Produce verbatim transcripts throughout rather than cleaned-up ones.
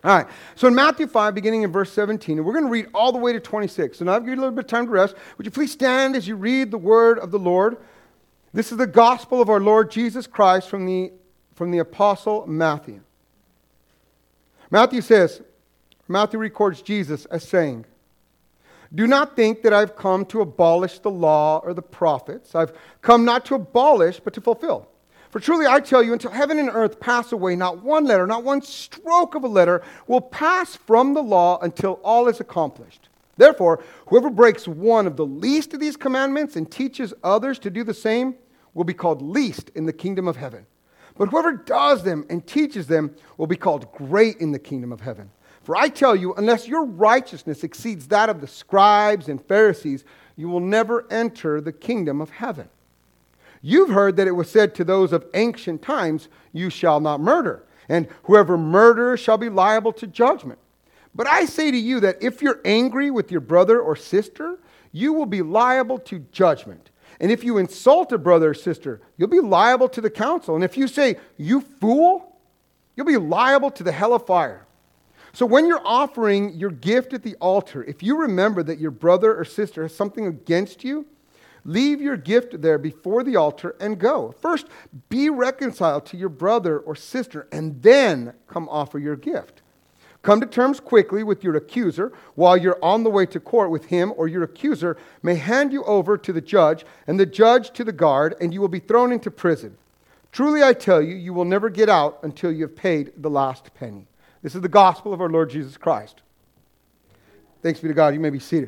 All right, so in Matthew five, beginning in verse seventeen, and we're going to read all the way to twenty-six. So now I've given you a little bit of time to rest. Would you please stand as you read the word of the Lord? This is the gospel of our Lord Jesus Christ from the, from the apostle Matthew. Matthew says, Matthew records Jesus as saying, "Do not think that I've come to abolish the law or the prophets. I've come not to abolish, but to fulfill. For truly I tell you, until heaven and earth pass away, not one letter, not one stroke of a letter will pass from the law until all is accomplished. Therefore, whoever breaks one of the least of these commandments and teaches others to do the same will be called least in the kingdom of heaven. But whoever does them and teaches them will be called great in the kingdom of heaven. For I tell you, unless your righteousness exceeds that of the scribes and Pharisees, you will never enter the kingdom of heaven. You've heard that it was said to those of ancient times, 'You shall not murder,' and whoever murders shall be liable to judgment. But I say to you that if you're angry with your brother or sister, you will be liable to judgment. And if you insult a brother or sister, you'll be liable to the council. And if you say, 'You fool,' you'll be liable to the hell of fire. So when you're offering your gift at the altar, if you remember that your brother or sister has something against you, leave your gift there before the altar and go. First, be reconciled to your brother or sister, and then come offer your gift. Come to terms quickly with your accuser while you're on the way to court with him, or your accuser may hand you over to the judge, and the judge to the guard, and you will be thrown into prison. Truly I tell you, you will never get out until you have paid the last penny." This is the gospel of our Lord Jesus Christ. Thanks be to God. You may be seated.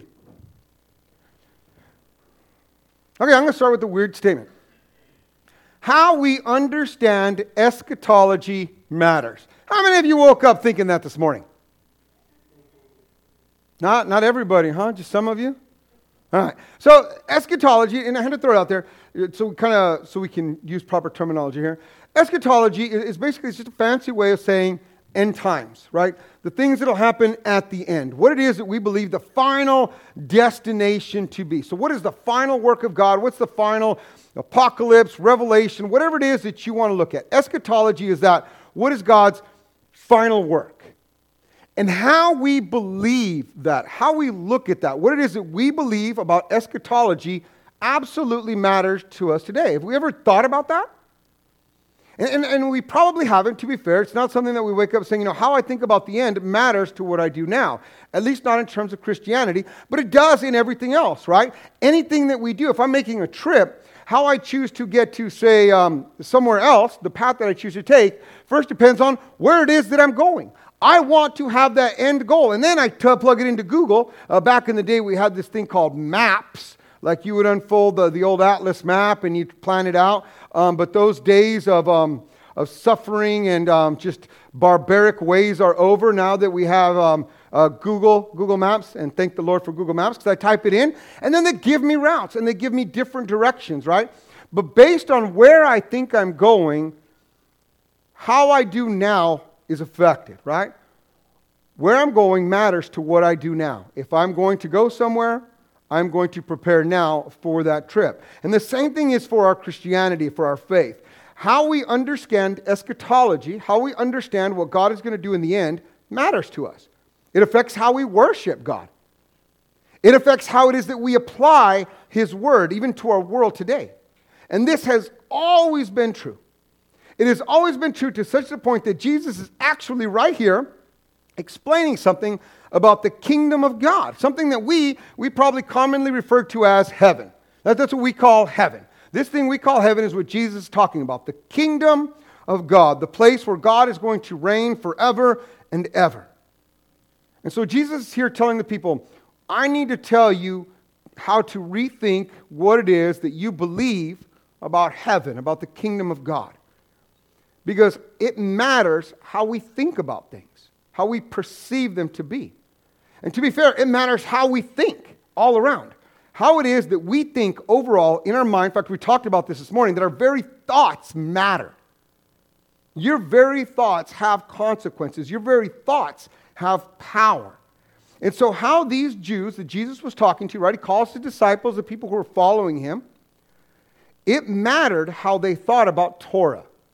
Okay, I'm going to start with the weird statement. How we understand eschatology matters. How many of you woke up thinking that this morning? Not, not everybody, huh? Just some of you? All right. So eschatology, and I had to throw it out there so kind of so we can use proper terminology here. Eschatology is basically just a fancy way of saying end times, right? The things that will happen at the end. What it is that we believe the final destination to be. So what is the final work of God? What's the final apocalypse, revelation, whatever it is that you want to look at. Eschatology is that. What is God's final work? And how we believe that, how we look at that, what it is that we believe about eschatology absolutely matters to us today. Have we ever thought about that? And, and, and we probably haven't, to be fair. It's not something that we wake up saying, you know, how I think about the end matters to what I do now. At least not in terms of Christianity, but it does in everything else, right? Anything that we do, if I'm making a trip, how I choose to get to, say, um, somewhere else, the path that I choose to take, first depends on where it is that I'm going. I want to have that end goal. And then I t- plug it into Google. Uh, back in the day, we had this thing called maps. Like you would unfold the, the old atlas map and you'd plan it out. Um, but those days of um, of suffering and um, just barbaric ways are over now that we have um, uh, Google Google Maps. And thank the Lord for Google Maps, because I type it in and then they give me routes and they give me different directions, right? But based on where I think I'm going, how I do now is affected, right? Where I'm going matters to what I do now. If I'm going to go somewhere, I'm going to prepare now for that trip. And the same thing is for our Christianity, for our faith. How we understand eschatology, how we understand what God is going to do in the end, matters to us. It affects how we worship God. It affects how it is that we apply His Word, even to our world today. And this has always been true. It has always been true to such a point that Jesus is actually right here explaining something about the kingdom of God, something that we we probably commonly refer to as heaven. That, that's what we call heaven. This thing we call heaven is what Jesus is talking about, the kingdom of God, the place where God is going to reign forever and ever. And so Jesus is here telling the people, I need to tell you how to rethink what it is that you believe about heaven, about the kingdom of God. Because it matters how we think about things, how we perceive them to be. And to be fair, it matters how we think all around. How it is that we think overall in our mind. In fact, we talked about this this morning, that our very thoughts matter. Your very thoughts have consequences. Your very thoughts have power. And so how these Jews that Jesus was talking to, right, he calls the disciples, the people who were following him, it mattered how they thought about Torah.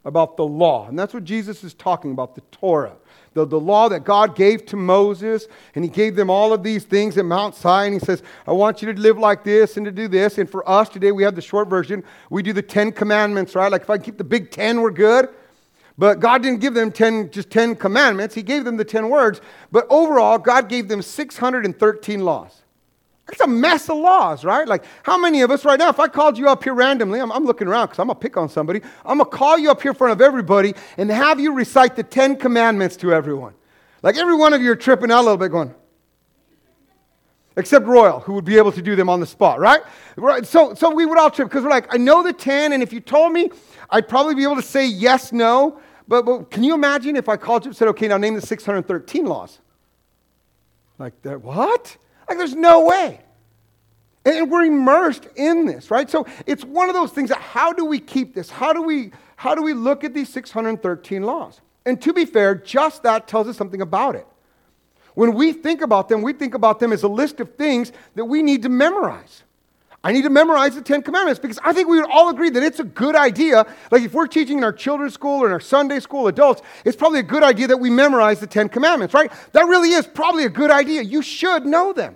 about the law. And that's what Jesus is talking about, the Torah. The, the law that God gave to Moses, and he gave them all of these things at Mount Sinai, and he says, I want you to live like this and to do this. And for us today, we have the short version. We do the Ten Commandments, right? Like if I keep the big ten, we're good. But God didn't give them ten, just ten commandments. He gave them the ten words. But overall, God gave them six hundred thirteen laws. That's a mess of laws, right? Like, how many of us right now, if I called you up here randomly, I'm, I'm looking around because I'm going to pick on somebody. I'm going to call you up here in front of everybody and have you recite the Ten Commandments to everyone. Like, every one of you are tripping out a little bit going, except Royal, who would be able to do them on the spot, right? right? So, so we would all trip because we're like, I know the ten, and if you told me, I'd probably be able to say yes, no. But, but can you imagine if I called you and said, okay, now name the six hundred thirteen laws? Like, that, what? Like, there's no way. And we're immersed in this, right? So it's one of those things that how do we keep this? How do we, how do we look at these six hundred thirteen laws? And to be fair, just that tells us something about it. When we think about them, we think about them as a list of things that we need to memorize. I need to memorize the Ten Commandments because I think we would all agree that it's a good idea. Like if we're teaching in our children's school or in our Sunday school adults, it's probably a good idea that we memorize the Ten Commandments, right? That really is probably a good idea. You should know them.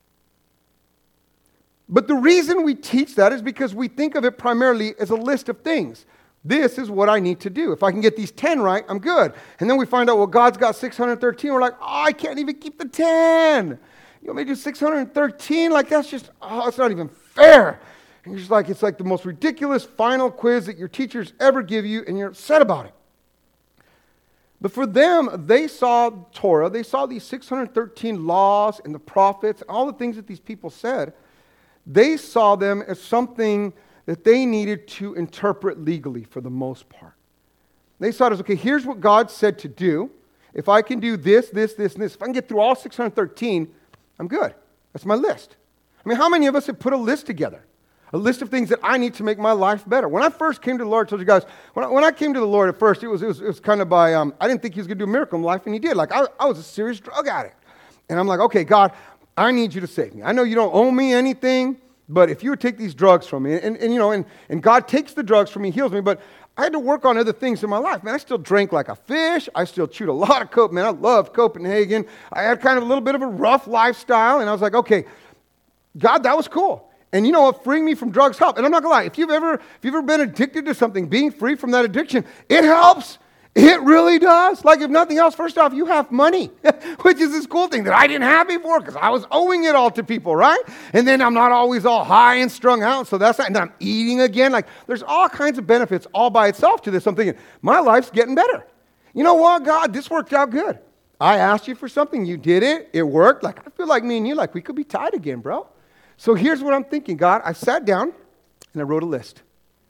But the reason we teach that is because we think of it primarily as a list of things. This is what I need to do. If I can get these ten right, I'm good. And then we find out, well, God's got six hundred thirteen. We're like, oh, I can't even keep the ten. You want me to do six hundred thirteen? Like, that's just, oh, it's not even fair. And you're just like, it's like the most ridiculous final quiz that your teachers ever give you, and you're upset about it. But for them, they saw Torah. They saw these six hundred thirteen laws and the prophets, all the things that these people said. They saw them as something that they needed to interpret legally for the most part. They saw it as, okay, here's what God said to do. If I can do this, this, this, and this, if I can get through all six hundred thirteen, I'm good. That's my list. I mean, how many of us have put a list together? A list of things that I need to make my life better. When I first came to the Lord, I told you guys, when I, when I came to the Lord at first, it was, it was, it was kind of by, um, I didn't think he was going to do a miracle in life, and he did. Like, I, I was a serious drug addict. And I'm like, okay, God, I need you to save me. I know you don't owe me anything, but if you would take these drugs from me, and, and you know, and, and God takes the drugs from me, heals me, but I had to work on other things in my life. Man, I still drank like a fish. I still chewed a lot of coke. Man, I loved Copenhagen. I had kind of a little bit of a rough lifestyle, and I was like, okay, God, that was cool. And you know what? Freeing me from drugs helped. And I'm not going to lie. If you've ever, if you've ever been addicted to something, being free from that addiction, it helps. It really does. Like, if nothing else, first off, you have money, which is this cool thing that I didn't have before because I was owing it all to people, right? And then I'm not always all high and strung out, so that's not, and then I'm eating again. Like, there's all kinds of benefits all by itself to this. I'm thinking, my life's getting better. You know what, God, this worked out good. I asked you for something, you did it, it worked. Like, I feel like me and you, like, we could be tied again, bro. So here's what I'm thinking, God. I sat down and I wrote a list.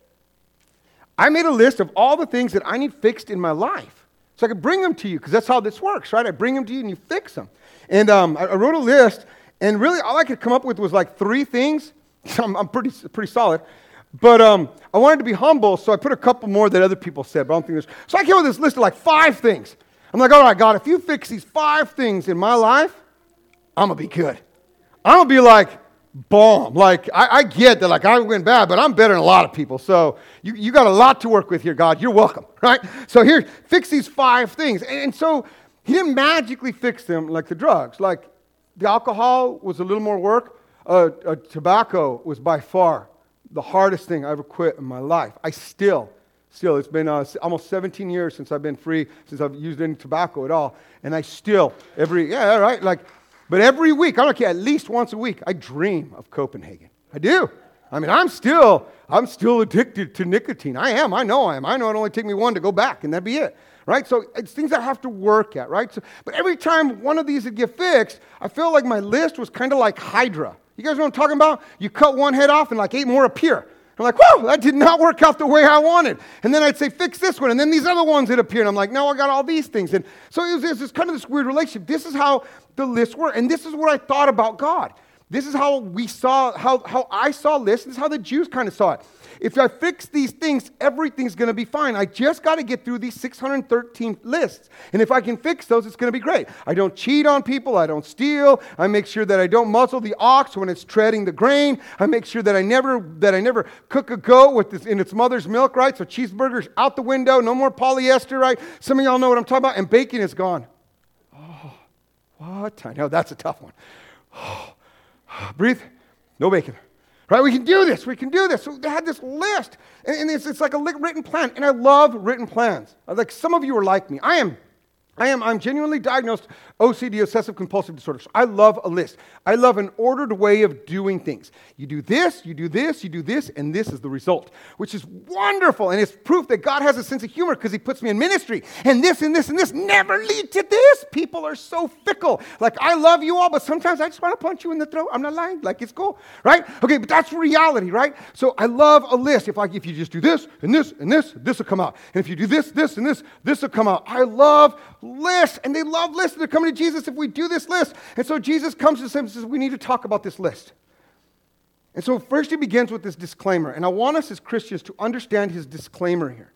I made a list of all the things that I need fixed in my life so I could bring them to you because that's how this works, right? I bring them to you and you fix them. And um, I, I wrote a list, and really all I could come up with was like three things. I'm, I'm pretty pretty solid. But um, I wanted to be humble, so I put a couple more that other people said, but I don't think there's... So I came up with this list of like five things. I'm like, all right, God, if you fix these five things in my life, I'm going to be good. I'm going to be like... bomb. Like, I, I get that, like, I went bad, but I'm better than a lot of people. So you, you got a lot to work with here, God. You're welcome, right? So here, fix these five things. And, and so he didn't magically fix them like the drugs. Like, the alcohol was a little more work. Uh, uh, tobacco was by far the hardest thing I ever quit in my life. I still, still, it's been uh, almost seventeen years since I've been free, since I've used any tobacco at all. And I still, every, yeah, right, like, but every week, I don't care, at least once a week, I dream of Copenhagen. I do. I mean, I'm still, I'm still addicted to nicotine. I am. I know I am. I know it'll only take me one to go back, and that'd be it. Right? So it's things I have to work at, right? So, but every time one of these would get fixed, I felt like my list was kind of like Hydra. You guys know what I'm talking about? You cut one head off, and like eight more appear. I'm like, whoa, that did not work out the way I wanted. And then I'd say, fix this one. And then these other ones would appear. And I'm like, no, I got all these things. And so it was, it was this kind of this weird relationship. This is how the list worked. And this is what I thought about God. This is how we saw, how, how I saw lists. This is how the Jews kind of saw it. If I fix these things, everything's going to be fine. I just got to get through these six hundred thirteen lists. And if I can fix those, it's going to be great. I don't cheat on people. I don't steal. I make sure that I don't muzzle the ox when it's treading the grain. I make sure that I never that I never cook a goat with this, in its mother's milk, right? So cheeseburgers out the window. No more polyester, right? Some of y'all know what I'm talking about. And bacon is gone. Oh, what? I know that's a tough one. Oh, breathe. No bacon. Right, we can do this, we can do this. So they had this list, and, and it's, it's like a written plan, and I love written plans. Like some of you are like me. I am, I am, I'm genuinely diagnosed O C D, obsessive compulsive disorder. So I love a list. I love an ordered way of doing things. You do this, you do this, you do this, and this is the result, which is wonderful, and it's proof that God has a sense of humor because he puts me in ministry, and this and this and this never lead to this. People are so fickle. Like, I love you all, but sometimes I just want to punch you in the throat. I'm not lying. Like, it's cool, right? Okay, but that's reality, right? So I love a list. If like if you just do this and this and this, this will come out. And if you do this, this, and this, this will come out. I love lists, and they love lists. They're coming to Jesus if we do this list. And so Jesus comes to them and says, we need to talk about this list. And so first he begins with this disclaimer. And I want us as Christians to understand his disclaimer here.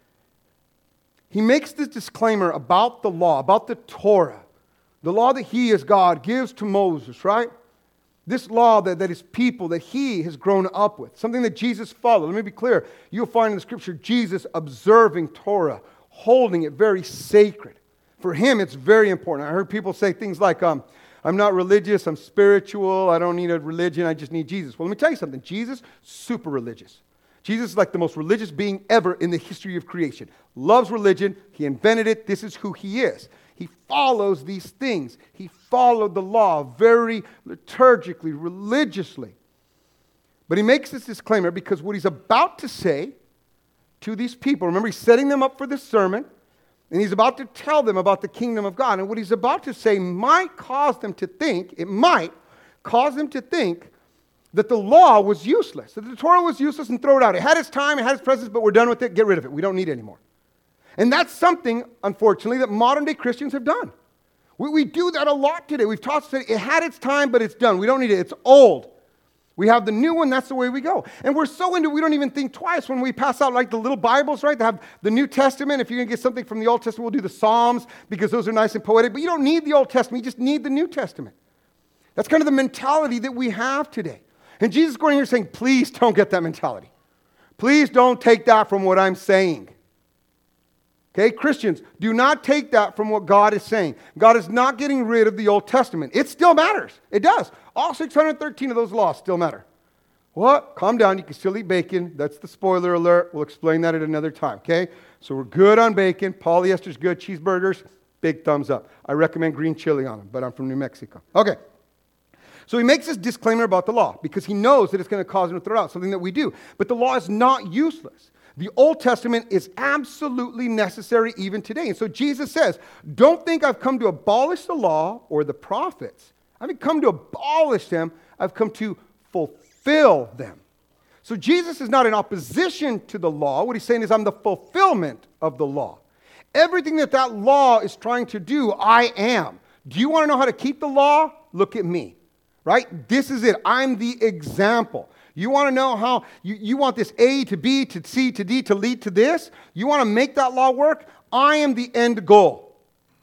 He makes this disclaimer about the law, about the Torah, the law that he as God gives to Moses, right? This law that, that his people, that he has grown up with, something that Jesus followed. Let me be clear. You'll find in the scripture Jesus observing Torah, holding it very sacred. For him, it's very important. I heard people say things like, um, I'm not religious, I'm spiritual, I don't need a religion, I just need Jesus. Well, let me tell you something. Jesus, super religious. Jesus is like the most religious being ever in the history of creation. Loves religion, he invented it, this is who he is. He follows these things. He followed the law very liturgically, religiously. But he makes this disclaimer because what he's about to say to these people, remember he's setting them up for this sermon, and he's about to tell them about the kingdom of God. And what he's about to say might cause them to think, it might cause them to think that the law was useless, that the Torah was useless and throw it out. It had its time, it had its presence, but we're done with it, get rid of it. We don't need it anymore. And that's something, unfortunately, that modern day Christians have done. We, we do that a lot today. We've taught that it had its time, but it's done. We don't need it. It's old. We have the new one, that's the way we go. And we're so into it, we don't even think twice when we pass out like the little Bibles, right? They have the New Testament. If you're going to get something from the Old Testament, we'll do the Psalms because those are nice and poetic. But you don't need the Old Testament. You just need the New Testament. That's kind of the mentality that we have today. And Jesus is going here saying, please don't get that mentality. Please don't take that from what I'm saying. Okay, Christians, do not take that from what God is saying. God is not getting rid of the Old Testament. It still matters. It does. All six hundred thirteen of those laws still matter. What? Calm down. You can still eat bacon. That's the spoiler alert. We'll explain that at another time, okay? So we're good on bacon. Polyester's good. Cheeseburgers, big thumbs up. I recommend green chili on them, but I'm from New Mexico. Okay. So he makes this disclaimer about the law because he knows that it's going to cause him to throw out something that we do. But the law is not useless. The Old Testament is absolutely necessary even today. And so Jesus says, don't think I've come to abolish the law or the prophets. I haven't come to abolish them. I've come to fulfill them. So Jesus is not in opposition to the law. What he's saying is I'm the fulfillment of the law. Everything that that law is trying to do, I am. Do you want to know how to keep the law? Look at me. Right? This is it. I'm the example. You want to know how, you, you want this A to B to C to D to lead to this? You want to make that law work? I am the end goal.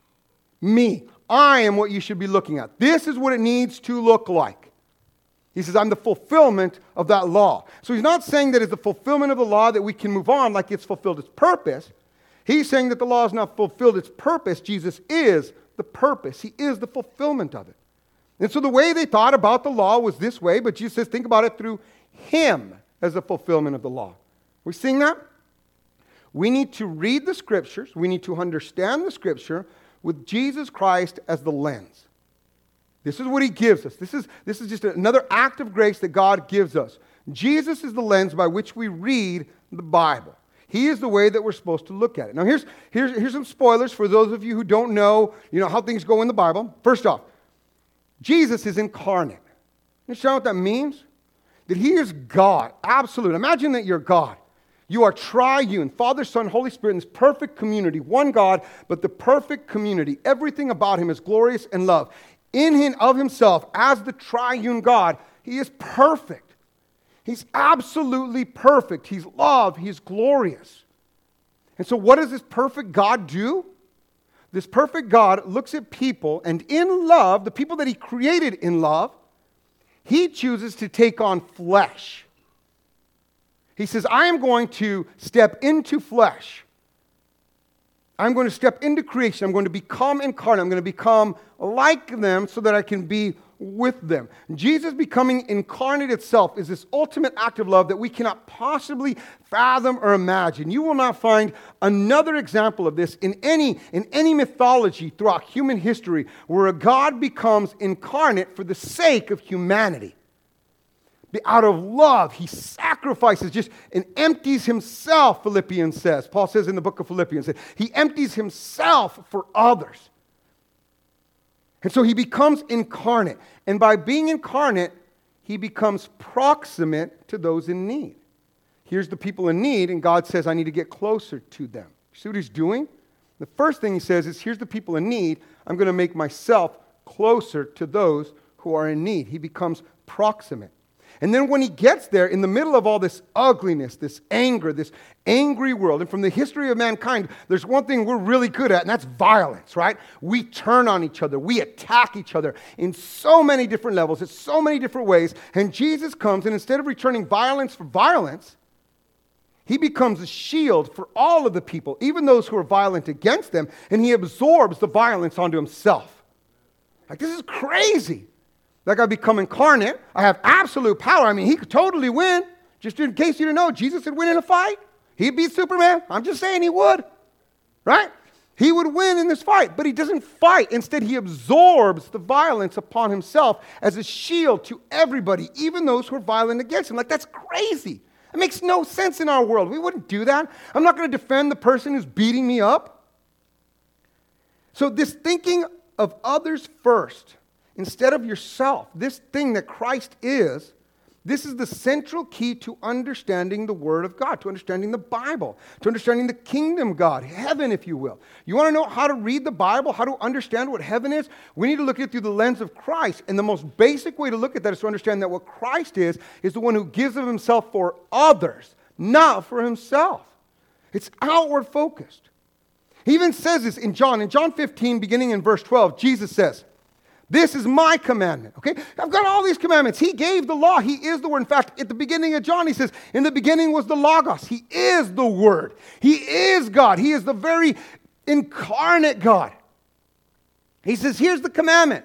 Me. I am what you should be looking at. This is what it needs to look like. He says, I'm the fulfillment of that law. So he's not saying that it's the fulfillment of the law that we can move on like it's fulfilled its purpose. He's saying that the law has not fulfilled its purpose. Jesus is the purpose. He is the fulfillment of it. And so the way they thought about the law was this way, but Jesus says, think about it through him as a fulfillment of the law. We seeing that? We need to read the scriptures. We need to understand the scripture with Jesus Christ as the lens. This is what he gives us. This is, this is just another act of grace that God gives us. Jesus is the lens by which we read the Bible. He is the way that we're supposed to look at it. Now here's, here's, here's some spoilers for those of you who don't know, you know how things go in the Bible. First off, Jesus is incarnate. You understand what that means? That he is God, absolute. Imagine that you're God. You are triune, Father, Son, Holy Spirit, in this perfect community. One God, but the perfect community. Everything about him is glorious and love. in and of himself, as the triune God, he is perfect. He's absolutely perfect. He's love. He's glorious. And so what does this perfect God do? This perfect God looks at people, and in love, the people that he created in love, he chooses to take on flesh. He says, I am going to step into flesh. I'm going to step into creation. I'm going to become incarnate. I'm going to become like them so that I can be with them. Jesus becoming incarnate itself is this ultimate act of love that we cannot possibly fathom or imagine. You will not find another example of this in any, in any mythology throughout human history where a God becomes incarnate for the sake of humanity. Out of love, he sacrifices just and empties himself, Philippians says. Paul says in the book of Philippians that he empties himself for others. And so he becomes incarnate. And by being incarnate, he becomes proximate to those in need. Here's the people in need, and God says, I need to get closer to them. You see what he's doing? The first thing he says is, here's the people in need. I'm going to make myself closer to those who are in need. He becomes proximate. And then when he gets there, in the middle of all this ugliness, this anger, this angry world, and from the history of mankind, there's one thing we're really good at, and that's violence, right? We turn on each other. We attack each other in so many different levels, in so many different ways. And Jesus comes, and instead of returning violence for violence, he becomes a shield for all of the people, even those who are violent against them, and he absorbs the violence onto himself. Like, this is crazy. Like, I become incarnate. I have absolute power. I mean, he could totally win. Just in case you didn't know, Jesus would win in a fight. He'd beat Superman. I'm just saying he would. Right? He would win in this fight, but he doesn't fight. Instead, he absorbs the violence upon himself as a shield to everybody, even those who are violent against him. Like, that's crazy. It makes no sense in our world. We wouldn't do that. I'm not going to defend the person who's beating me up. So this thinking of others first, instead of yourself, this thing that Christ is, this is the central key to understanding the Word of God, to understanding the Bible, to understanding the kingdom of God, heaven, if you will. You want to know how to read the Bible, how to understand what heaven is? We need to look at it through the lens of Christ. And the most basic way to look at that is to understand that what Christ is, is the one who gives of himself for others, not for himself. It's outward focused. He even says this in John. In John fifteen, beginning in verse twelve, Jesus says, this is my commandment, okay? I've got all these commandments. He gave the law. He is the Word. In fact, at the beginning of John, he says, in the beginning was the Logos. He is the Word. He is God. He is the very incarnate God. He says, here's the commandment.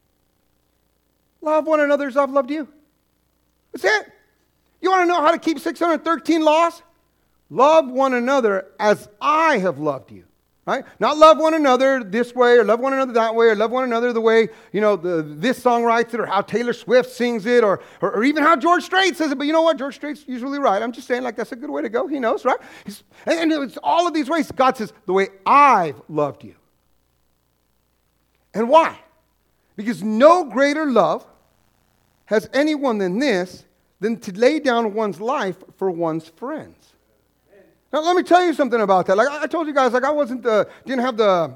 Love one another as I've loved you. That's it. You want to know how to keep six hundred thirteen laws? Love one another as I have loved you. Right? Not love one another this way, or love one another that way, or love one another the way, you know, the, this song writes it, or how Taylor Swift sings it, or, or, or even how George Strait says it. But you know what? George Strait's usually right. I'm just saying, like, that's a good way to go. He knows, right? He's, and, and it's all of these ways. God says, the way I've loved you. And why? Because no greater love has anyone than this, than to lay down one's life for one's friends. Now, let me tell you something about that. Like I told you guys, like I wasn't the, didn't have the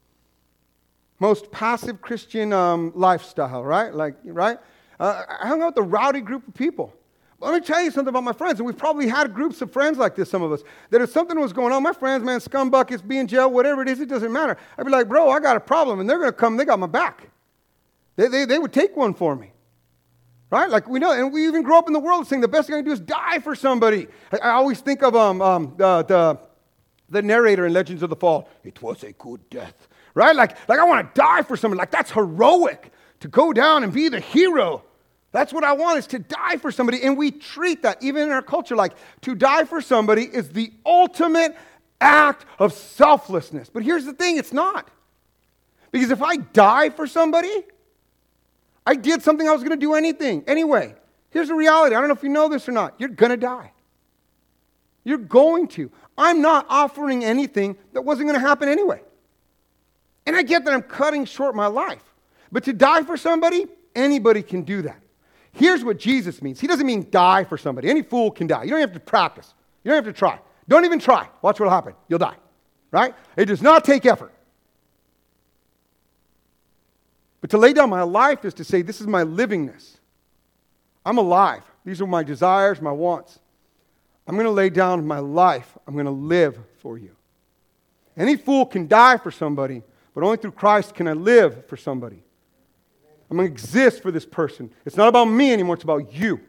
most passive Christian um, lifestyle, right? Like, right? Uh, I hung out with a rowdy group of people. But let me tell you something about my friends. And we've probably had groups of friends like this, some of us, that if something was going on, my friends, man, scumbuckets, be in jail, whatever it is, it doesn't matter. I'd be like, bro, I got a problem. And they're going to come, they got my back. They, they, they would take one for me. Right? Like we know, and we even grow up in the world saying the best thing I can do is die for somebody. I, I always think of um, um, the, the, the narrator in Legends of the Fall. It was a good death. Right? Like, like I want to die for somebody. Like that's heroic to go down and be the hero. That's what I want, is to die for somebody. And we treat that, even in our culture, like to die for somebody is the ultimate act of selflessness. But here's the thing, it's not. Because if I die for somebody, I did something I was going to do anything. Anyway, here's the reality. I don't know if you know this or not. You're going to die. You're going to. I'm not offering anything that wasn't going to happen anyway. And I get that I'm cutting short my life. But to die for somebody, anybody can do that. Here's what Jesus means. He doesn't mean die for somebody. Any fool can die. You don't have to practice. You don't have to try. Don't even try. Watch what will happen. You'll die. Right? It does not take effort. But to lay down my life is to say, this is my livingness. I'm alive. These are my desires, my wants. I'm going to lay down my life. I'm going to live for you. Any fool can die for somebody, but only through Christ can I live for somebody. I'm going to exist for this person. It's not about me anymore. It's about you.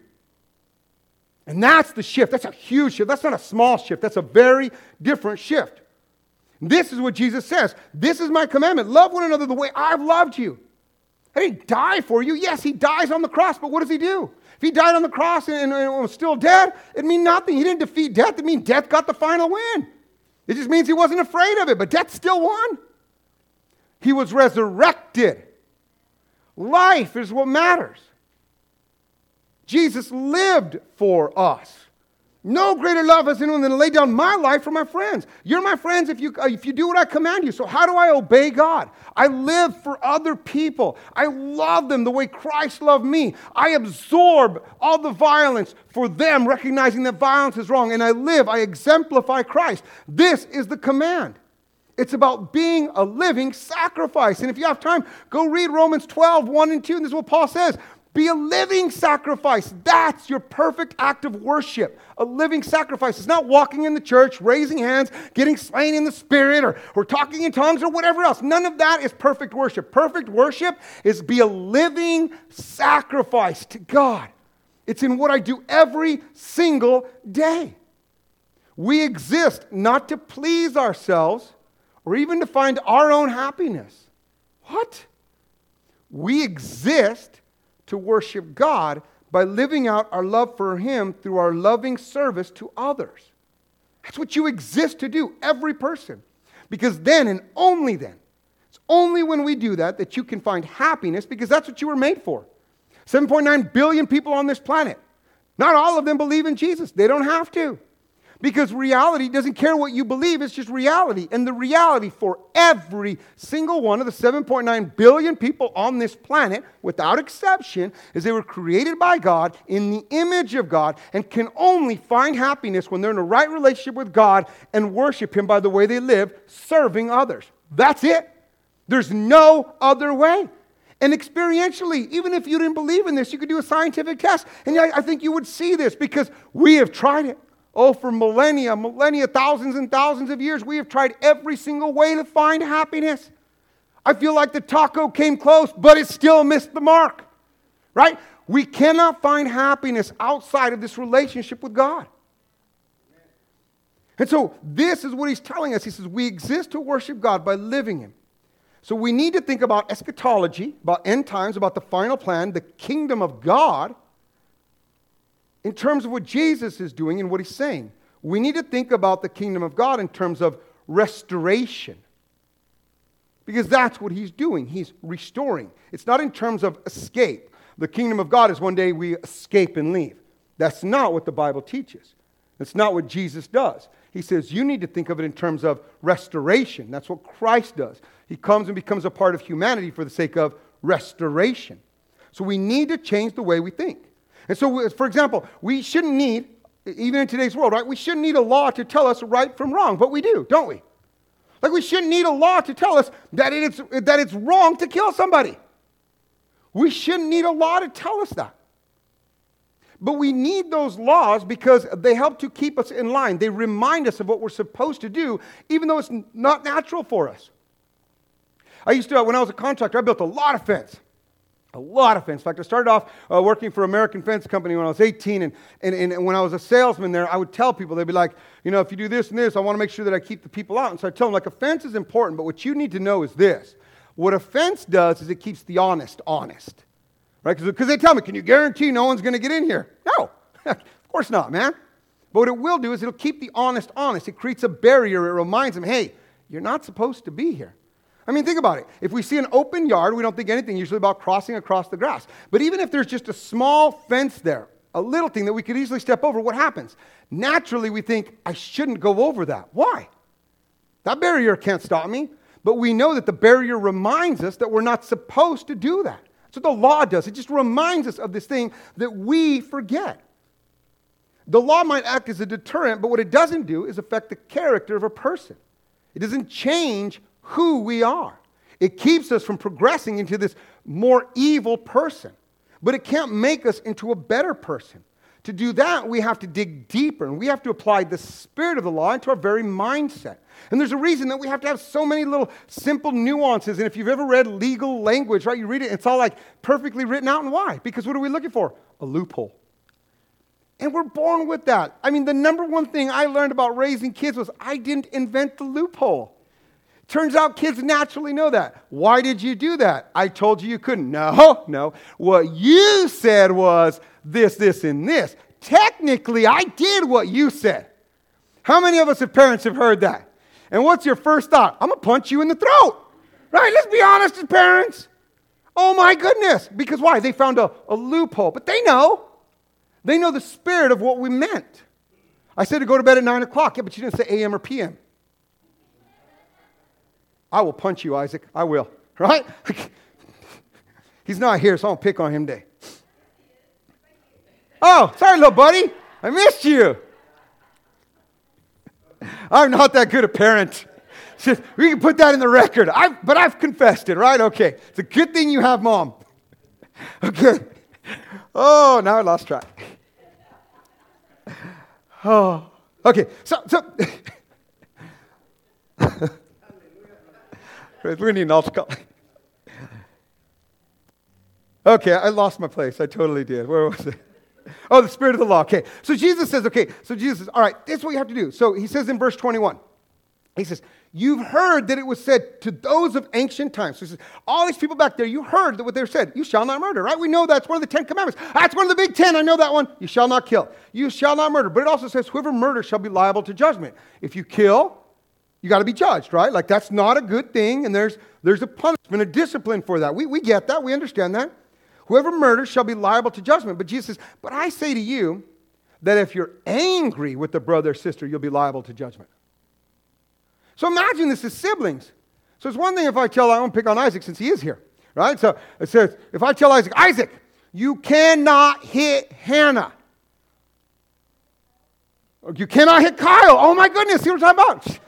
And that's the shift. That's a huge shift. That's not a small shift. That's a very different shift. This is what Jesus says. This is my commandment. Love one another the way I've loved you. I didn't die for you. Yes, he dies on the cross, but what does he do? If he died on the cross and, and was still dead, it means nothing. He didn't defeat death. It means death got the final win. It just means he wasn't afraid of it, but death still won. He was resurrected. Life is what matters. Jesus lived for us. No greater love has anyone than to lay down my life for my friends. You're my friends if you, uh, if you do what I command you. So how do I obey God? I live for other people. I love them the way Christ loved me. I absorb all the violence for them, recognizing that violence is wrong. And I live, I exemplify Christ. This is the command. It's about being a living sacrifice. And if you have time, go read Romans twelve, one and two. And this is what Paul says. Be a living sacrifice. That's your perfect act of worship. A living sacrifice. It's not walking in the church, raising hands, getting slain in the spirit, or, or talking in tongues, or whatever else. None of that is perfect worship. Perfect worship is be a living sacrifice to God. It's in what I do every single day. We exist not to please ourselves or even to find our own happiness. What? We exist to worship God by living out our love for Him through our loving service to others. That's what you exist to do, every person. Because then and only then, it's only when we do that that you can find happiness, because that's what you were made for. seven point nine billion people on this planet. Not all of them believe in Jesus. They don't have to. Because reality doesn't care what you believe, it's just reality. And the reality for every single one of the seven point nine billion people on this planet, without exception, is they were created by God in the image of God and can only find happiness when they're in a right relationship with God and worship Him by the way they live, serving others. That's it. There's no other way. And experientially, even if you didn't believe in this, you could do a scientific test. And I, I think you would see this because we have tried it. Oh, for millennia, millennia, thousands and thousands of years, we have tried every single way to find happiness. I feel like the taco came close, but it still missed the mark, right? We cannot find happiness outside of this relationship with God. And so this is what he's telling us. He says we exist to worship God by living Him. So we need to think about eschatology, about end times, about the final plan, the kingdom of God, in terms of what Jesus is doing and what He's saying. We need to think about the kingdom of God in terms of restoration. Because that's what He's doing. He's restoring. It's not in terms of escape. The kingdom of God is one day we escape and leave. That's not what the Bible teaches. That's not what Jesus does. He says you need to think of it in terms of restoration. That's what Christ does. He comes and becomes a part of humanity for the sake of restoration. So we need to change the way we think. And so, for example, we shouldn't need, even in today's world, right? We shouldn't need a law to tell us right from wrong, but we do, don't we? Like we shouldn't need a law to tell us that it's, that it's wrong to kill somebody. We shouldn't need a law to tell us that. But we need those laws because they help to keep us in line. They remind us of what we're supposed to do, even though it's not natural for us. I used to, when I was a contractor, I built a lot of fence. A lot of fence. In fact, I started off uh, working for American Fence Company when I was eighteen, and, and, and when I was a salesman there, I would tell people, they'd be like, you know, if you do this and this, I want to make sure that I keep the people out. And so I tell them, like, a fence is important, but what you need to know is this. What a fence does is it keeps the honest honest. Right? Because they tell me, can you guarantee no one's going to get in here? No. Of course not, man. But what it will do is it'll keep the honest honest. It creates a barrier. It reminds them, hey, you're not supposed to be here. I mean, think about it. If we see an open yard, we don't think anything usually about crossing across the grass. But even if there's just a small fence there, a little thing that we could easily step over, what happens? Naturally, we think, I shouldn't go over that. Why? That barrier can't stop me. But we know that the barrier reminds us that we're not supposed to do that. That's what the law does. It just reminds us of this thing that we forget. The law might act as a deterrent, but what it doesn't do is affect the character of a person. It doesn't change who we are. It keeps us from progressing into this more evil person. But it can't make us into a better person. To do that, we have to dig deeper, and we have to apply the spirit of the law into our very mindset. And there's a reason that we have to have so many little simple nuances. And if you've ever read legal language, right, you read it, it's all like perfectly written out. And why? Because what are we looking for? A loophole. And we're born with that. I mean, the number one thing I learned about raising kids was I didn't invent the loophole. Turns out kids naturally know that. Why did you do that? I told you you couldn't. No, no. What you said was this, this, and this. Technically, I did what you said. How many of us as parents have heard that? And what's your first thought? I'm going to punch you in the throat. Right? Let's be honest as parents. Oh my goodness. Because why? They found a, a loophole. But they know. They know the spirit of what we meant. I said to go to bed at nine o'clock. Yeah, but you didn't say A M or P M. I will punch you, Isaac. I will. Right? He's not here, so I'll pick on him today. Oh, sorry, little buddy. I missed you. I'm not that good a parent. We can put that in the record. I, but I've confessed it, right? Okay. It's a good thing you have mom. Okay. Oh, now I lost track. Oh. Okay. So, so. We're going to need an altar call. Okay, I lost my place. I totally did. Where was it? Oh, the spirit of the law. Okay, so Jesus says, okay, so Jesus says, all right, this is what you have to do. So he says in verse twenty-one, he says, you've heard that it was said to those of ancient times. So he says, all these people back there, you heard that what they said, you shall not murder, right? We know that's one of the Ten Commandments. That's one of the big ten. I know that one. You shall not kill. You shall not murder. But it also says, whoever murders shall be liable to judgment. If you kill, you got to be judged, right? Like that's not a good thing, and there's there's a punishment, a discipline for that. We, we get that. We understand that. Whoever murders shall be liable to judgment. But Jesus says, but I say to you that if you're angry with a brother or sister, you'll be liable to judgment. So imagine this as siblings. So it's one thing if I tell, I won't pick on Isaac since he is here, right? So it says, if I tell Isaac, Isaac, you cannot hit Hannah. You cannot hit Kyle. Oh my goodness, see what I'm talking about?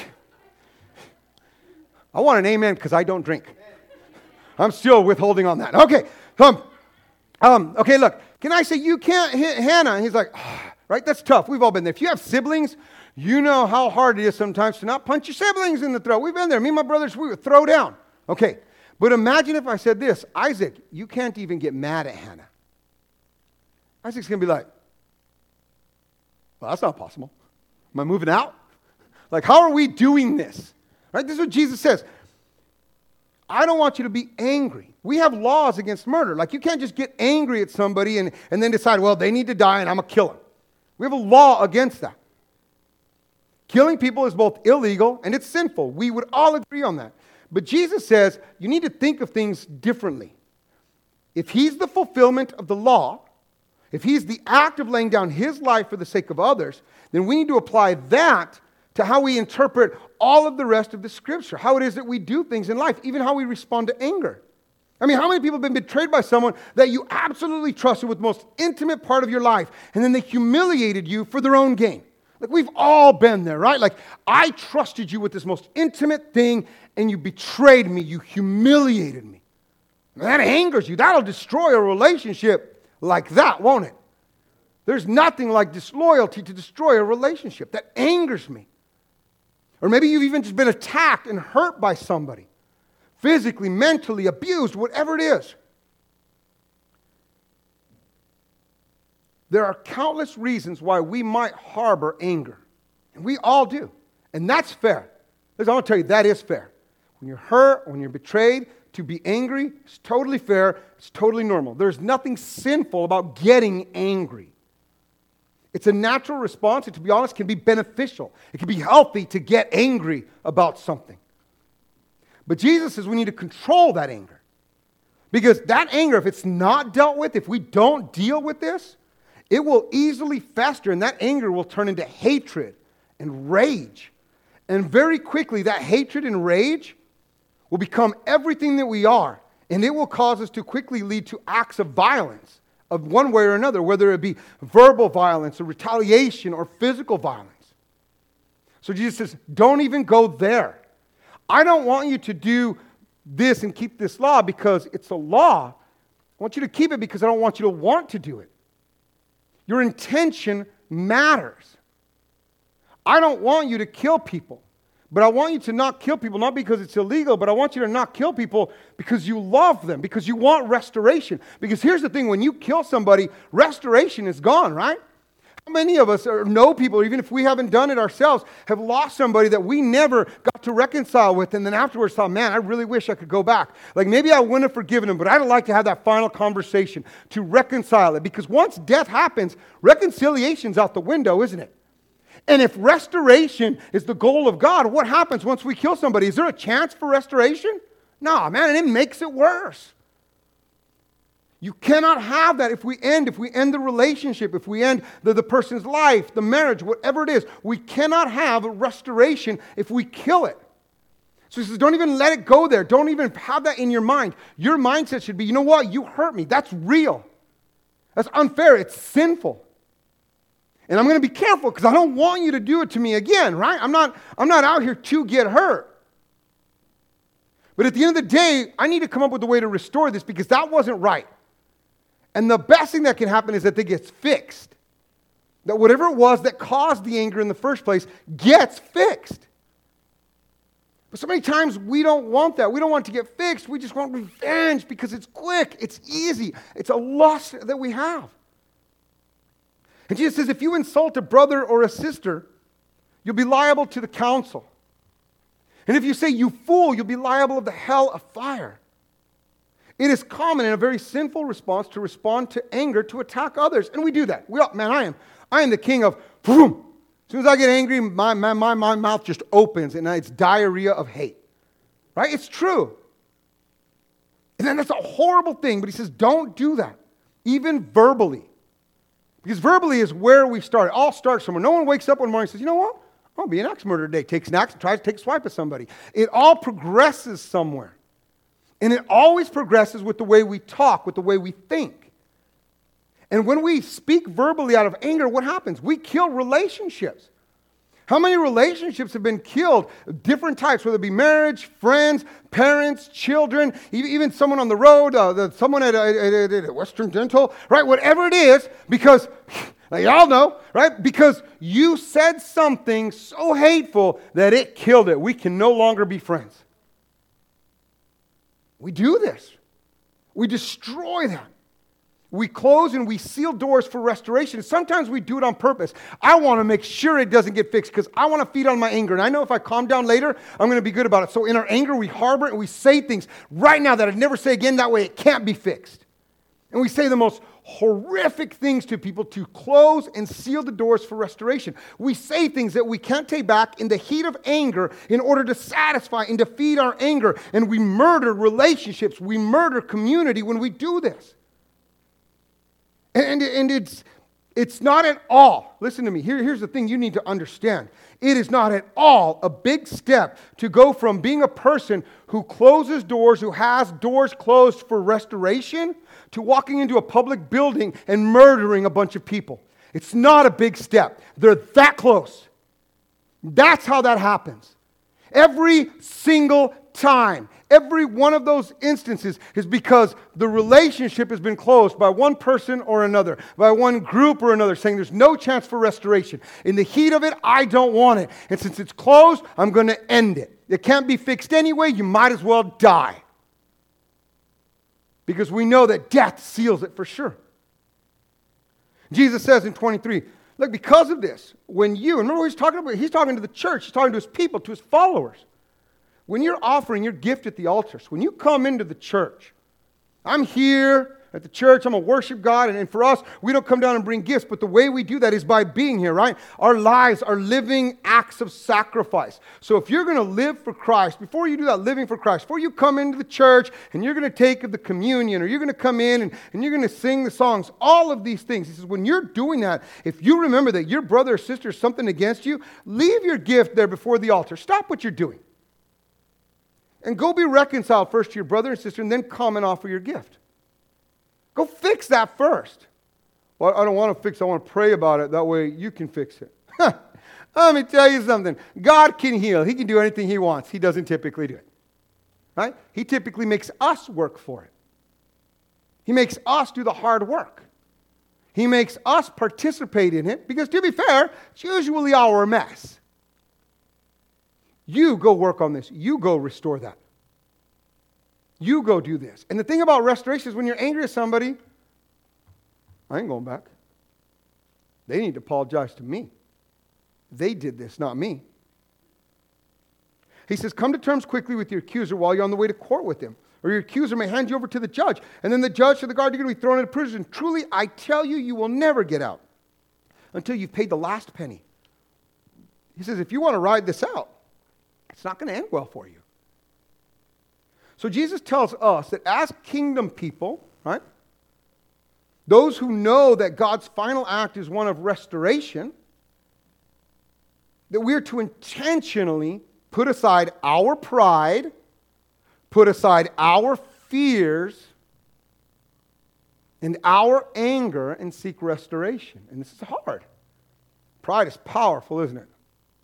I want an amen because I don't drink. I'm still withholding on that. Okay. Um, um, okay, look. Can I say you can't hit Hannah? And he's like, oh, right? That's tough. We've all been there. If you have siblings, you know how hard it is sometimes to not punch your siblings in the throat. We've been there. Me and my brothers, we would throw down. Okay. But imagine if I said this, Isaac, you can't even get mad at Hannah. Isaac's going to be like, well, that's not possible. Am I moving out? Like, how are we doing this? Right? This is what Jesus says. I don't want you to be angry. We have laws against murder. Like you can't just get angry at somebody and, and then decide, well, they need to die and I'm going to kill them. We have a law against that. Killing people is both illegal and it's sinful. We would all agree on that. But Jesus says you need to think of things differently. If he's the fulfillment of the law, if he's the act of laying down his life for the sake of others, then we need to apply that to how we interpret all of the rest of the Scripture, how it is that we do things in life, even how we respond to anger. I mean, how many people have been betrayed by someone that you absolutely trusted with the most intimate part of your life, and then they humiliated you for their own gain? Like, we've all been there, right? Like, I trusted you with this most intimate thing, and you betrayed me, you humiliated me. And that angers you. That'll destroy a relationship like that, won't it? There's nothing like disloyalty to destroy a relationship. That angers me. Or maybe you've even just been attacked and hurt by somebody. Physically, mentally, abused, whatever it is. There are countless reasons why we might harbor anger. And we all do. And that's fair. Listen, I want to tell you, that is fair. When you're hurt, when you're betrayed, to be angry is totally fair. It's totally normal. There's nothing sinful about getting angry. It's a natural response. And to be honest, can be beneficial. It can be healthy to get angry about something. But Jesus says we need to control that anger. Because that anger, if it's not dealt with, if we don't deal with this, it will easily fester, and that anger will turn into hatred and rage. And very quickly, that hatred and rage will become everything that we are. And it will cause us to quickly lead to acts of violence of one way or another, whether it be verbal violence or retaliation or physical violence. So Jesus says, don't even go there. I don't want you to do this and keep this law because it's a law. I want you to keep it because I don't want you to want to do it. Your intention matters. I don't want you to kill people, but I want you to not kill people, not because it's illegal, but I want you to not kill people because you love them, because you want restoration. Because here's the thing, when you kill somebody, restoration is gone, right? How many of us or know people, even if we haven't done it ourselves, have lost somebody that we never got to reconcile with, and then afterwards thought, man, I really wish I could go back. Like maybe I wouldn't have forgiven him, but I'd like to have that final conversation to reconcile it. Because once death happens, reconciliation's out the window, isn't it? And if restoration is the goal of God, what happens once we kill somebody? Is there a chance for restoration? No, man, and it makes it worse. You cannot have that if we end, if we end the relationship, if we end the, the person's life, the marriage, whatever it is. We cannot have a restoration if we kill it. So he says, don't even let it go there. Don't even have that in your mind. Your mindset should be, you know what? You hurt me. That's real. That's unfair. It's sinful. And I'm going to be careful because I don't want you to do it to me again, right? I'm not, I'm not out here to get hurt. But at the end of the day, I need to come up with a way to restore this because that wasn't right. And the best thing that can happen is that it gets fixed. That whatever it was that caused the anger in the first place gets fixed. But so many times we don't want that. We don't want it to get fixed. We just want revenge because it's quick. It's easy. It's a lust that we have. And Jesus says, if you insult a brother or a sister, you'll be liable to the council. And if you say, you fool, you'll be liable of the hell of fire. It is common in a very sinful response to respond to anger, to attack others. And we do that. We all, man, I am. I am the king of, boom. As soon as I get angry, my, my, my, my mouth just opens and it's diarrhea of hate. Right? It's true. And then that's a horrible thing. But he says, don't do that. Even verbally. Because verbally is where we start. It all starts somewhere. No one wakes up one morning and says, you know what? I'll be an axe murderer today. Takes an axe and tries to take a swipe at somebody. It all progresses somewhere. And it always progresses with the way we talk, with the way we think. And when we speak verbally out of anger, what happens? We kill relationships. How many relationships have been killed? Different types, whether it be marriage, friends, parents, children, even someone on the road, uh, the, someone at, at, at Western Dental, right? Whatever it is, because, like y'all know, right? Because you said something so hateful that it killed it. We can no longer be friends. We do this. We destroy that. We close and we seal doors for restoration. Sometimes we do it on purpose. I want to make sure it doesn't get fixed because I want to feed on my anger. And I know if I calm down later, I'm going to be good about it. So in our anger, we harbor it and we say things right now that I'd never say again. That way it can't be fixed. And we say the most horrific things to people to close and seal the doors for restoration. We say things that we can't take back in the heat of anger in order to satisfy and to feed our anger. And we murder relationships. We murder community when we do this. And, and it's, it's not at all, listen to me, Here, here's the thing you need to understand. It is not at all a big step to go from being a person who closes doors, who has doors closed for restoration, to walking into a public building and murdering a bunch of people. It's not a big step. They're that close. That's how that happens. Every single time. Every one of those instances is because the relationship has been closed by one person or another, by one group or another, saying there's no chance for restoration. In the heat of it, I don't want it. And since it's closed, I'm going to end it. It can't be fixed anyway. You might as well die. Because we know that death seals it for sure. Jesus says in twenty-three, look, because of this, when you, remember what he's talking about? He's talking to the church. He's talking to his people, to his followers. When you're offering your gift at the altar, so when you come into the church, I'm here at the church, I'm a worship God, and, and for us, we don't come down and bring gifts, but the way we do that is by being here, right? Our lives are living acts of sacrifice. So if you're going to live for Christ, before you do that living for Christ, before you come into the church and you're going to take the communion, or you're going to come in and, and you're going to sing the songs, all of these things, he says, when you're doing that, if you remember that your brother or sister is something against you, leave your gift there before the altar. Stop what you're doing. And go be reconciled first to your brother and sister, and then come and offer your gift. Go fix that first. Well, I don't want to fix it. I want to pray about it. That way you can fix it. Let me tell you something. God can heal. He can do anything he wants. He doesn't typically do it. right? He typically makes us work for it. He makes us do the hard work. He makes us participate in it because, to be fair, it's usually our mess. You go work on this. You go restore that. You go do this. And the thing about restoration is when you're angry at somebody, I ain't going back. They need to apologize to me. They did this, not me. He says, come to terms quickly with your accuser while you're on the way to court with him. Or your accuser may hand you over to the judge. And then the judge to the guard, you're going to be thrown into prison. Truly, I tell you, you will never get out until you've paid the last penny. He says, if you want to ride this out, it's not going to end well for you. So Jesus tells us that as kingdom people, right, those who know that God's final act is one of restoration, that we're to intentionally put aside our pride, put aside our fears and our anger and seek restoration. And this is hard. Pride is powerful, isn't it?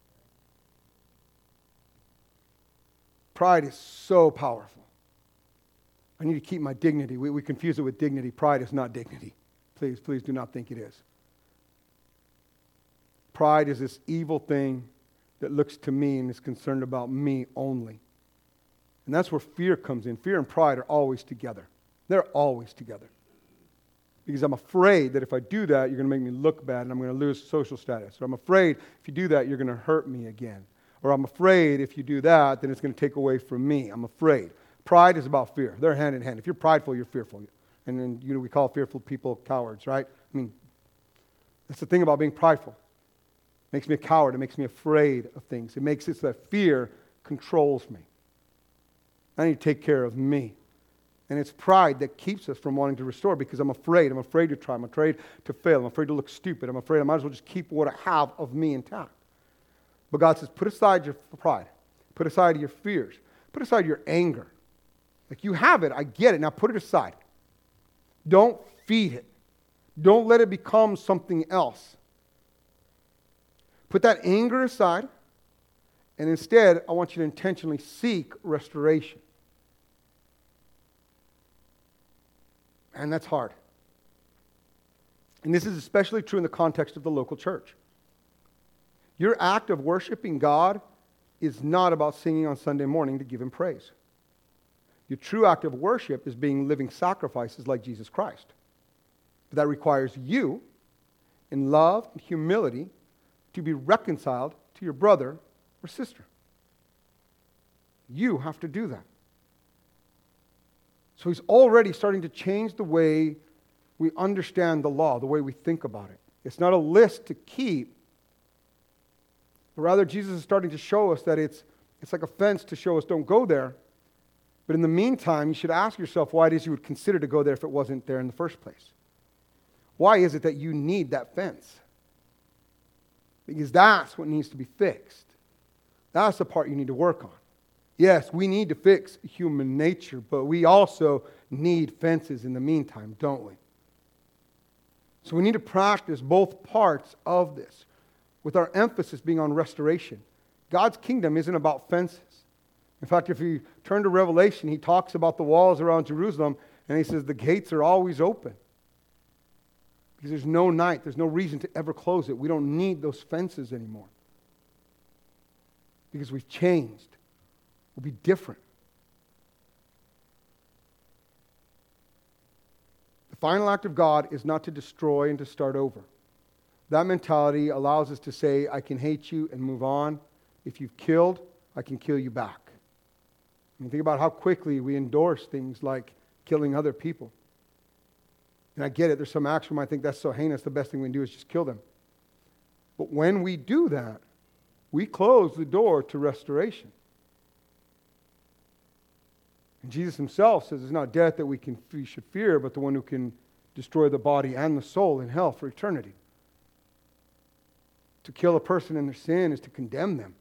Pride is so powerful. I need to keep my dignity. We, we confuse it with dignity. Pride is not dignity. Please, please do not think it is. Pride is this evil thing that looks to me and is concerned about me only. And that's where fear comes in. Fear and pride are always together. They're always together. Because I'm afraid that if I do that, you're going to make me look bad and I'm going to lose social status. Or I'm afraid if you do that, you're going to hurt me again. Or I'm afraid if you do that, then it's going to take away from me. I'm afraid. Pride is about fear. They're hand in hand. If you're prideful, you're fearful. And then, you know, we call fearful people cowards, right? I mean, that's the thing about being prideful. It makes me a coward. It makes me afraid of things. It makes it so that fear controls me. I need to take care of me. And it's pride that keeps us from wanting to restore because I'm afraid. I'm afraid to try. I'm afraid to fail. I'm afraid to look stupid. I'm afraid I might as well just keep what I have of me intact. But God says, put aside your pride. Put aside your fears. Put aside your anger. Like, you have it. I get it. Now put it aside. Don't feed it. Don't let it become something else. Put that anger aside. And instead, I want you to intentionally seek restoration. And that's hard. And this is especially true in the context of the local church. Your act of worshiping God is not about singing on Sunday morning to give Him praise. Your true act of worship is being living sacrifices like Jesus Christ. But that requires you, in love and humility, to be reconciled to your brother or sister. You have to do that. So He's already starting to change the way we understand the law, the way we think about it. It's not a list to keep, but rather Jesus is starting to show us that it's, it's like a fence to show us don't go there. But in the meantime, you should ask yourself why it is you would consider to go there if it wasn't there in the first place. Why is it that you need that fence? Because that's what needs to be fixed. That's the part you need to work on. Yes, we need to fix human nature, but we also need fences in the meantime, don't we? So we need to practice both parts of this, with our emphasis being on restoration. God's kingdom isn't about fences. In fact, if you turn to Revelation, He talks about the walls around Jerusalem, and He says the gates are always open. Because there's no night, there's no reason to ever close it. We don't need those fences anymore. Because we've changed. We'll be different. The final act of God is not to destroy and to start over. That mentality allows us to say, I can hate you and move on. If you've killed, I can kill you back. I mean, think about how quickly we endorse things like killing other people. And I get it, there's some acts we might think that's so heinous, the best thing we can do is just kill them. But when we do that, we close the door to restoration. And Jesus Himself says it's not death that we, can, we should fear, but the one who can destroy the body and the soul in hell for eternity. To kill a person in their sin is to condemn them.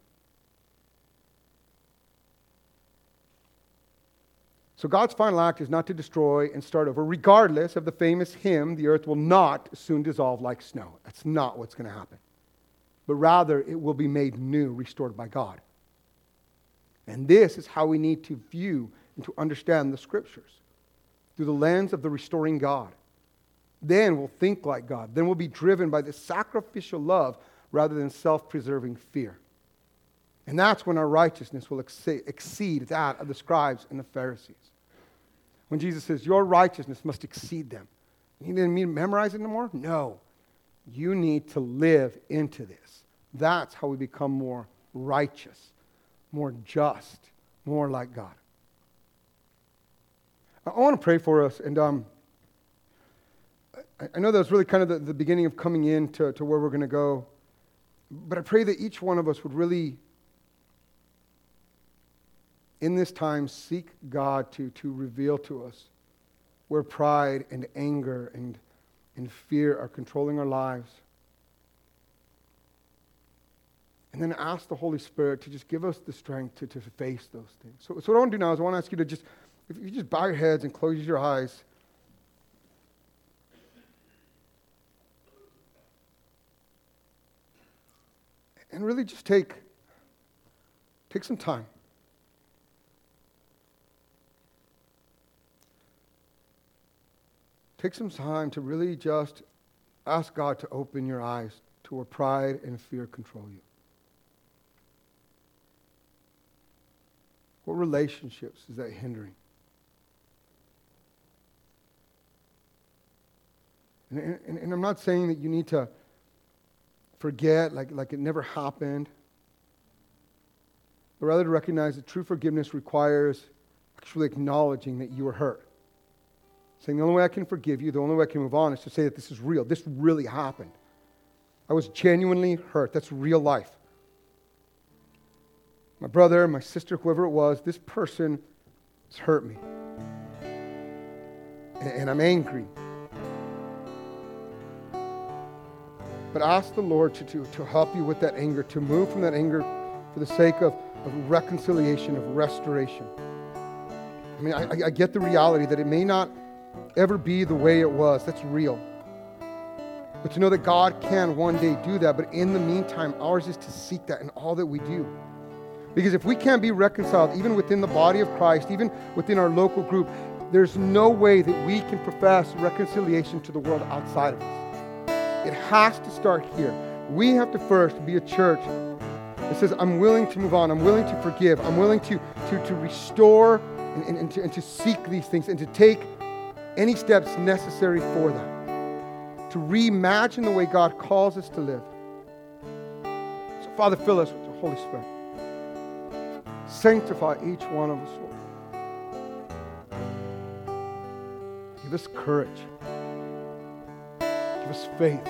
So God's final act is not to destroy and start over, regardless of the famous hymn, the earth will not soon dissolve like snow. That's not what's going to happen. But rather, it will be made new, restored by God. And this is how we need to view and to understand the Scriptures through the lens of the restoring God. Then we'll think like God. Then we'll be driven by the sacrificial love rather than self-preserving fear. And that's when our righteousness will exceed that of the scribes and the Pharisees. When Jesus says, your righteousness must exceed them. You didn't mean to memorize it anymore? No. You need to live into this. That's how we become more righteous, more just, more like God. I want to pray for us, and um, I, I know that was really kind of the, the beginning of coming in to, to where we're going to go, but I pray that each one of us would really, in this time, seek God to, to reveal to us where pride and anger and, and fear are controlling our lives. And then ask the Holy Spirit to just give us the strength to, to face those things. So, so what I want to do now is I want to ask you to just, if you just bow your heads and close your eyes. And really just take, take some time. Take some time to really just ask God to open your eyes to where pride and fear control you. What relationships is that hindering? And, and, and I'm not saying that you need to forget like, like it never happened, but rather to recognize that true forgiveness requires actually acknowledging that you were hurt. Saying the only way I can forgive you, the only way I can move on is to say that this is real. This really happened. I was genuinely hurt. That's real life. My brother, my sister, whoever it was, this person has hurt me. And, and I'm angry. But ask the Lord to, to, to help you with that anger, to move from that anger for the sake of, of reconciliation, of restoration. I mean, I, I get the reality that it may not ever be the way it was. That's real. But to know that God can one day do that, but in the meantime, ours is to seek that in all that we do. Because if we can't be reconciled, even within the body of Christ, even within our local group, there's no way that we can profess reconciliation to the world outside of us. It has to start here. We have to first be a church that says, I'm willing to move on. I'm willing to forgive. I'm willing to, to, to restore and, and, and, to, and to seek these things and to take any steps necessary for that. To reimagine the way God calls us to live. So, Father, fill us with the Holy Spirit. Sanctify each one of us, Lord. Give us courage. Give us faith.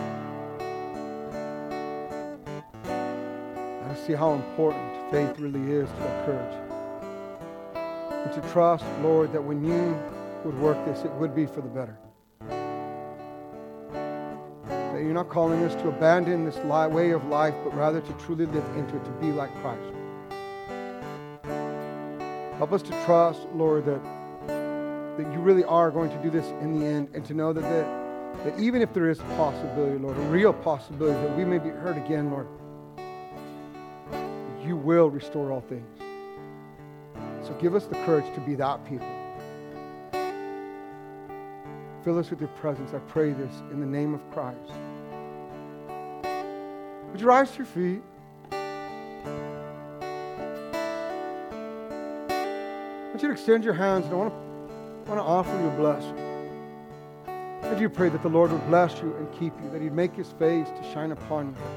Let us see how important faith really is to that courage. And to trust, Lord, that when you would work this, it would be for the better. That you're not calling us to abandon this way of life, but rather to truly live into it, to be like Christ. Help us to trust, Lord, that, that you really are going to do this in the end, and to know that, that, that even if there is a possibility, Lord, a real possibility that we may be hurt again, Lord, you will restore all things. So give us the courage to be that people. Fill us with your presence. I pray this in the name of Christ. Would you rise to your feet? I want you to extend your hands, and I want to, I want to offer you a blessing. I do pray that the Lord would bless you and keep you, that he'd make his face to shine upon you.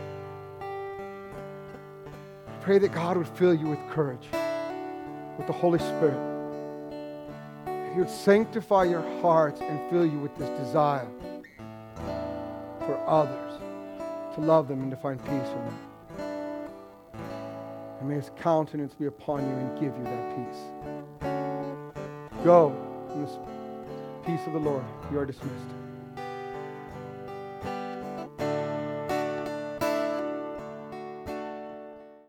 I pray that God would fill you with courage, with the Holy Spirit. That he would sanctify your hearts and fill you with this desire for others, to love them and to find peace in them. And may his countenance be upon you and give you that peace. Go in the peace of the Lord. You are dismissed.